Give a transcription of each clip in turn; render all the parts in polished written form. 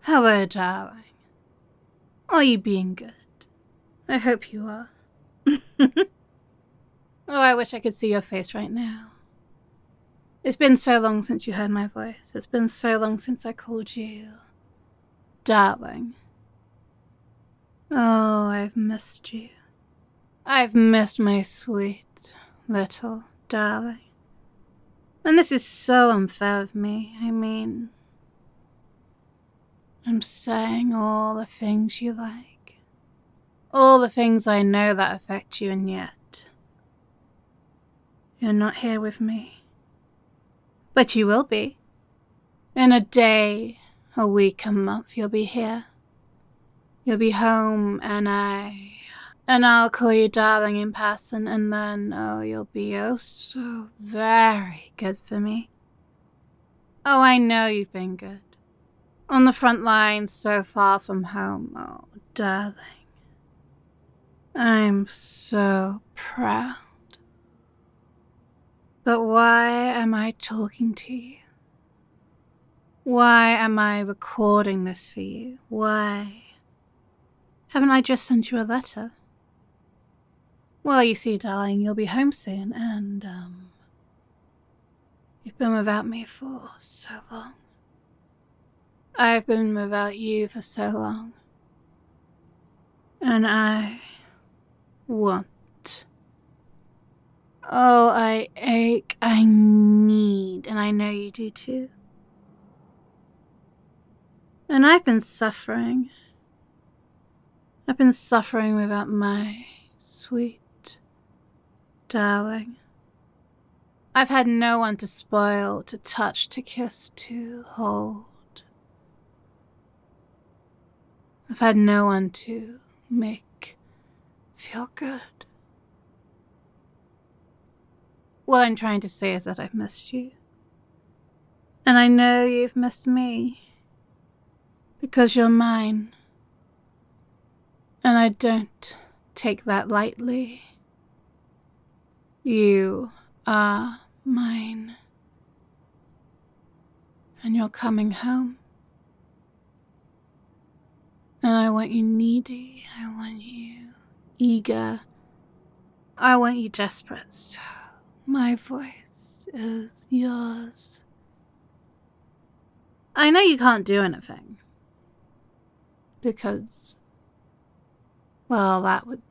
Hello, darling. Are you being good? I hope you are. Oh, I wish I could see your face right now. It's been so long since you heard my voice. It's been so long since I called you darling. Oh, I've missed you. I've missed my sweet little darling. And this is so unfair of me. I mean, I'm saying all the things you like. All the things I know that affect you, and yet you're not here with me. But you will be. In a day, a week, a month, you'll be here. You'll be home, and I'll call you darling in person, and then, oh, you'll be oh so very good for me. Oh, I know you've been good. On the front lines, so far from home. Oh, darling. I'm so proud. But why am I talking to you? Why am I recording this for you? Why haven't I just sent you a letter? Well, you see, darling, you'll be home soon, and, you've been without me for so long. I've been without you for so long. And I want. Oh, I ache, I need, and I know you do too. And I've been suffering. I've been suffering without my sweet darling. I've had no one to spoil, to touch, to kiss, to hold. I've had no one to make feel good. What I'm trying to say is that I've missed you. And I know you've missed me. Because you're mine. And I don't take that lightly. You are mine. And you're coming home. And I want you needy. I want you eager. I want you desperate. So my voice is yours. I know you can't do anything. Because, well, that would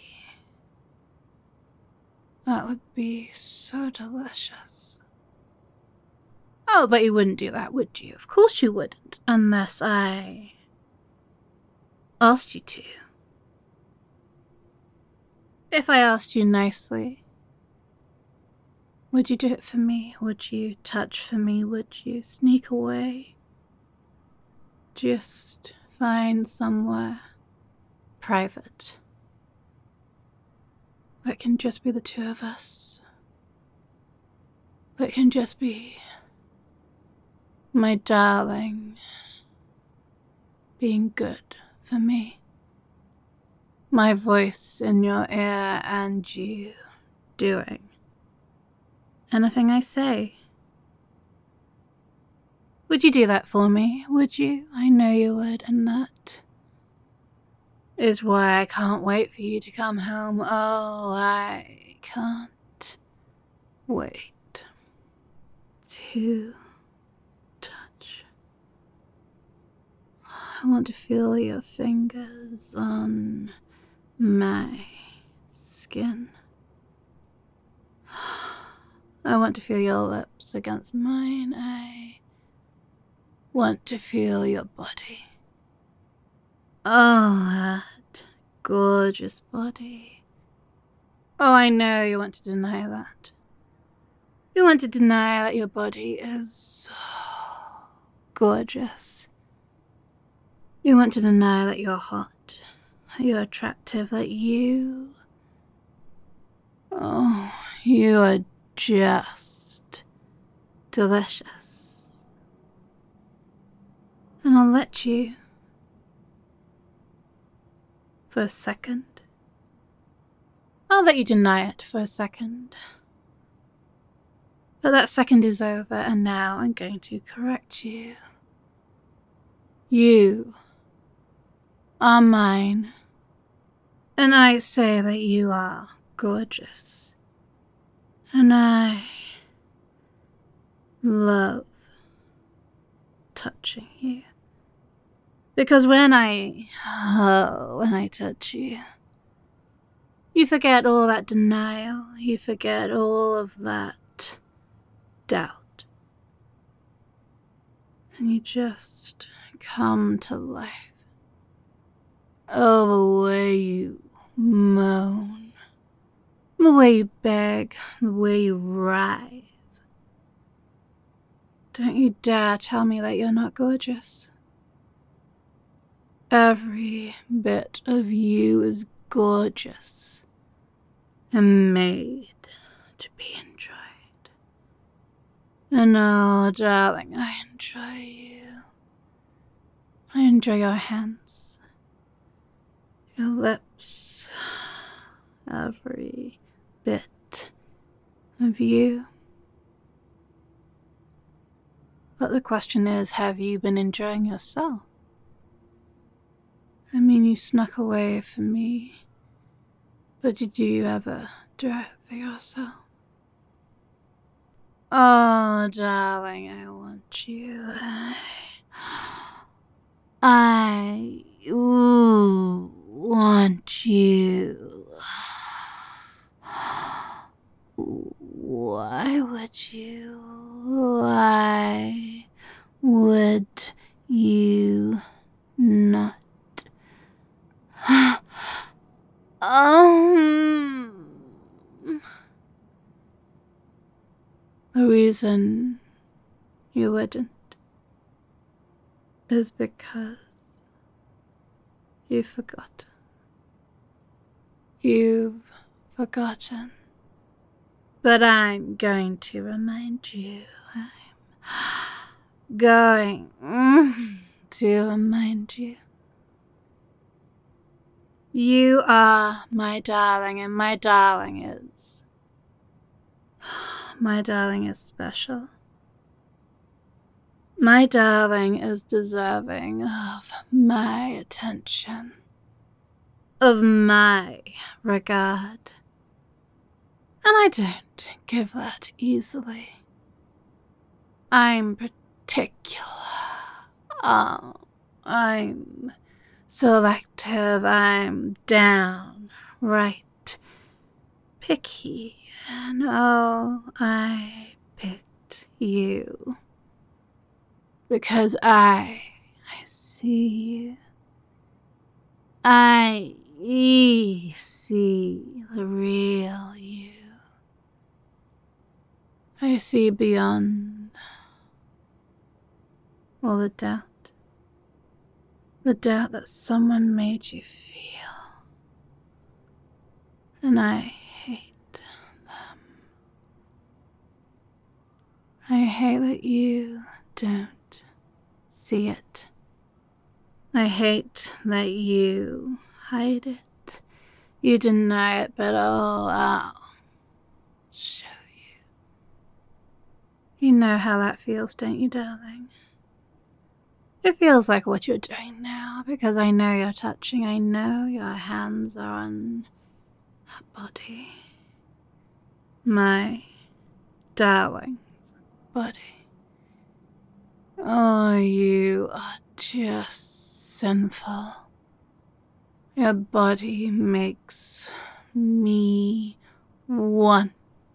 be so delicious. Oh, but you wouldn't do that, would you? Of course you wouldn't, unless I asked you to. If I asked you nicely, would you do it for me? Would you touch for me? Would you sneak away? Just find somewhere private where it can just be the two of us. Where it can just be my darling being good for me. My voice in your ear and you doing anything I say. Would you do that for me? Would you? I know you would, and that is why I can't wait for you to come home. Oh, I can't wait to touch. I want to feel your fingers on my skin. I want to feel your lips against mine. I want to feel your body. Oh, that gorgeous body. Oh, I know you want to deny that. You want to deny that your body is so gorgeous. You want to deny that you're hot, that you're attractive, that you... Oh, you are just delicious. And I'll let you for a second. I'll let you deny it for a second. But that second is over, and now I'm going to correct you. You are mine, and I say that you are gorgeous, and I love touching you. Because when I touch you, you forget all that denial, you forget all of that doubt, and you just come to life. Oh, the way you moan, the way you beg, the way you writhe. Don't you dare tell me that you're not gorgeous. Every bit of you is gorgeous and made to be enjoyed. And oh, darling, I enjoy you. I enjoy your hands, your lips, every bit of you. But the question is, have you been enjoying yourself? I mean, you snuck away from me, but did you ever do it for yourself? Oh, darling, I want you. I want you. Why would you? Why would you not? The reason you wouldn't is because you've forgotten. You've forgotten. But I'm going to remind you. I'm going to remind you. You are my darling, and my darling is special. My darling is deserving of my attention, of my regard. And I don't give that easily. I'm particular. I'm selective. I'm downright picky. And oh, I picked you. Because I see you. I see the real you. I see beyond all the doubt that someone made you feel. And I hate them. I hate that you don't see it. I hate that you hide it. You deny it, but oh, I'll show you. You know how that feels, don't you, darling? It feels like what you're doing now, because I know you're touching. I know your hands are on that body. My darling's body. Oh, you are just sinful. Your body makes me want.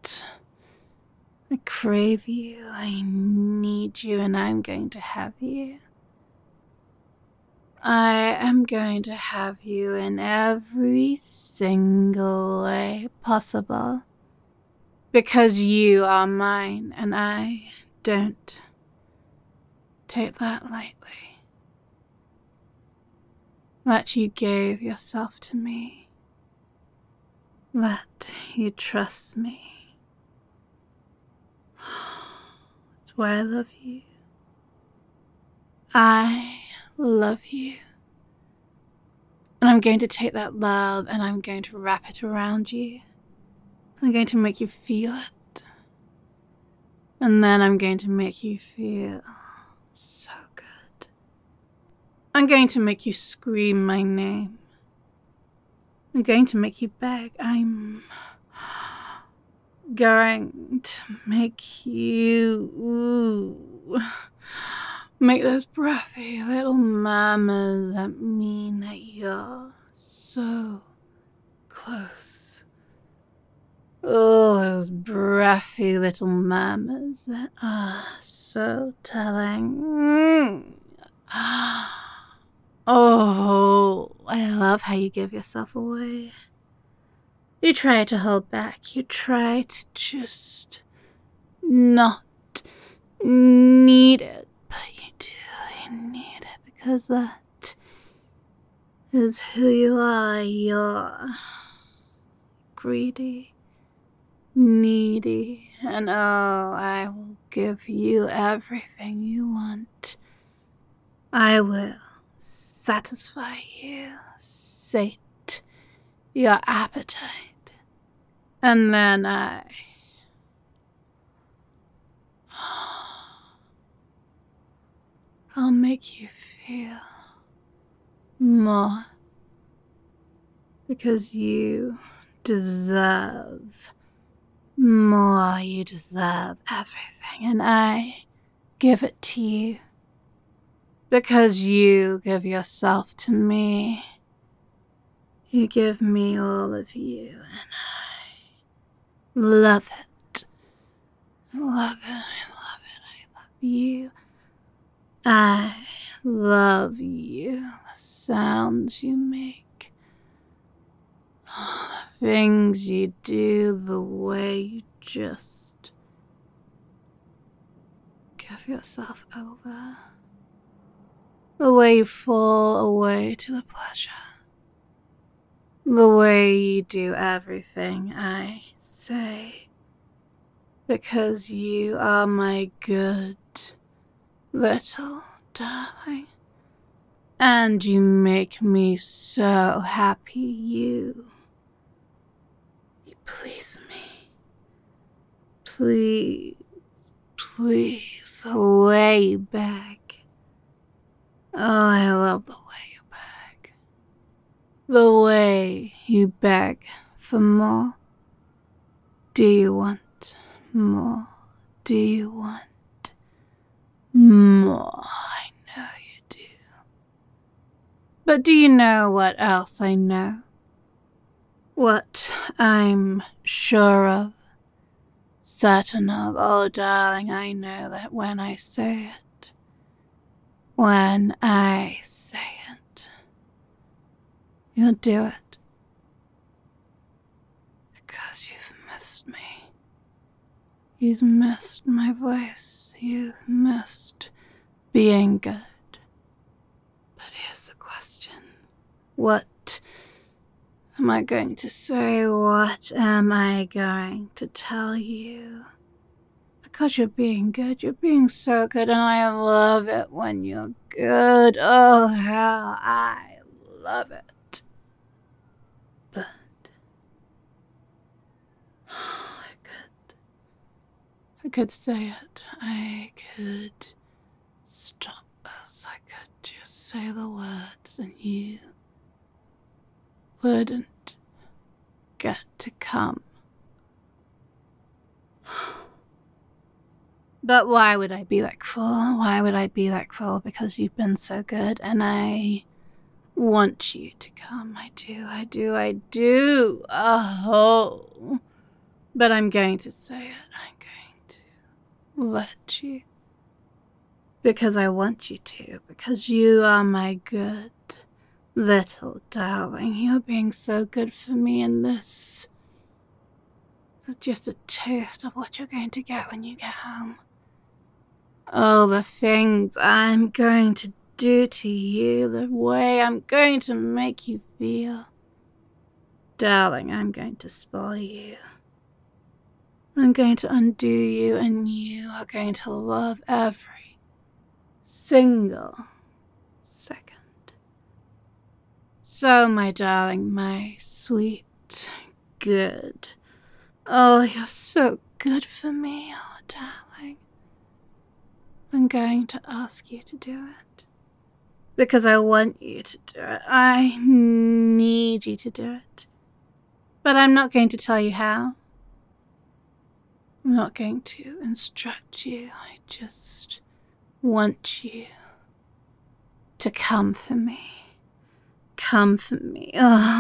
I crave you, I need you, and I'm going to have you. I am going to have you in every single way possible. Because you are mine, and I don't take that lightly. That you gave yourself to me. That you trust me. It's why I love you. I love you. And I'm going to take that love and I'm going to wrap it around you. I'm going to make you feel it. And then I'm going to make you feel so good. I'm going to make you scream my name. I'm going to make you beg. I'm going to make you make those breathy little murmurs that mean that you're so close. Oh, those breathy little murmurs that are so telling. Oh, I love how you give yourself away. You try to hold back. You try to just not need it. But you do. You need it because that is who you are. You're greedy, needy, and oh, I will give you everything you want. I will satisfy you, sate your appetite, and then I'll make you feel more because you deserve more. You deserve everything, and I give it to you because you give yourself to me. You give me all of you, and I love it. Love it. I love it. I love you. I love you. The sounds you make. The things you do. The way you just give yourself over. The way you fall away to the pleasure. The way you do everything I say. Because you are my good little darling. And you make me so happy. You please me. Please, please, the way you beg. Oh, I love the way you beg. The way you beg for more. Do you want more? Do you want more? I know you do. But do you know what else I know? What I'm sure of, certain of, oh darling, I know that when I say it, you'll do it. Because you've missed me. You've missed my voice. You've missed being good. But here's the question. What am I going to say? What am I going to tell you? Because you're being good. You're being so good, and I love it when you're good. Oh, how I love it. But I could say it. I could stop this. I could just say the words and you wouldn't get to come. But why would I be that cruel? Why would I be that cruel? Because you've been so good and I want you to come. I do. Oh. But I'm going to say it. I'm going to let you. Because I want you to. Because you are my good little darling. You're being so good for me, and this is just a taste of what you're going to get when you get home. Oh, the things I'm going to do to you, the way I'm going to make you feel. Darling, I'm going to spoil you. I'm going to undo you, and you are going to love every single second. So, my darling, my sweet, good. Oh, you're so good for me, oh, darling. I'm going to ask you to do it. because I want you to do it. I need you to do it. But I'm not going to tell you how. I'm not going to instruct you. I just want you to come for me. Come for me.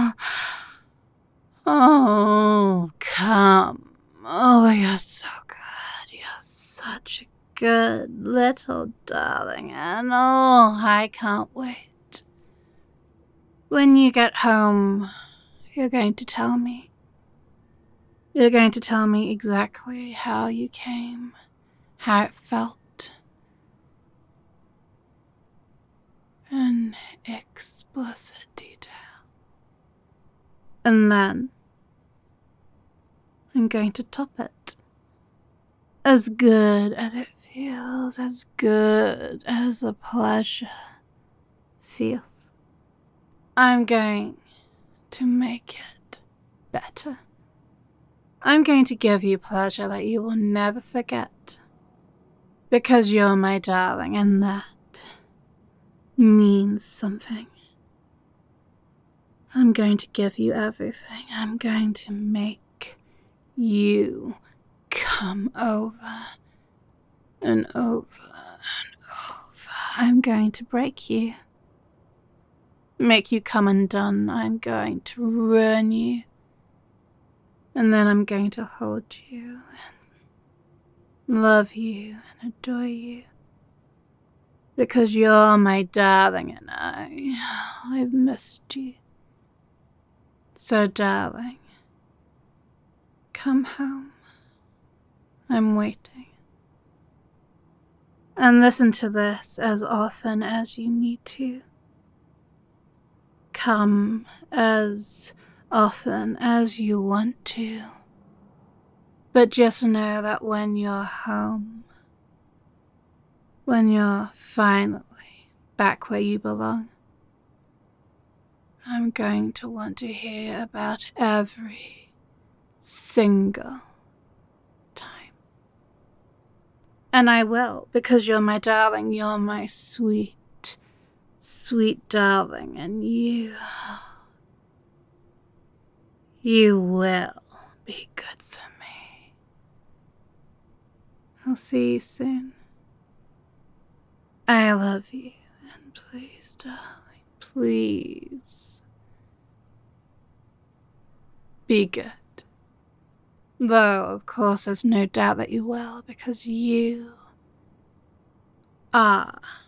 Oh, come. Oh, you're so good. You're such a good little darling. And oh, I can't wait. When you get home, you're going to tell me. You're going to tell me exactly how you came, how it felt, in explicit detail. And then I'm going to top it. As good as it feels, as good as the pleasure feels. I'm going to make it better. I'm going to give you pleasure that you will never forget. Because you're my darling, and that means something. I'm going to give you everything. I'm going to make you come over and over and over. I'm going to break you. Make you come undone. I'm going to ruin you. And then I'm going to hold you and love you and adore you. Because you're my darling and I've missed you. So darling, come home. I'm waiting. And listen to this as often as you need to. Come as often as you want to. But just know that when you're home, when you're finally back where you belong, I'm going to want to hear about every single time. And I will, because you're my darling, you're my sweet, sweet darling, and you will be good for me. I'll see you soon. I love you, and please, darling, please be good. Though, of course, there's no doubt that you will, because you are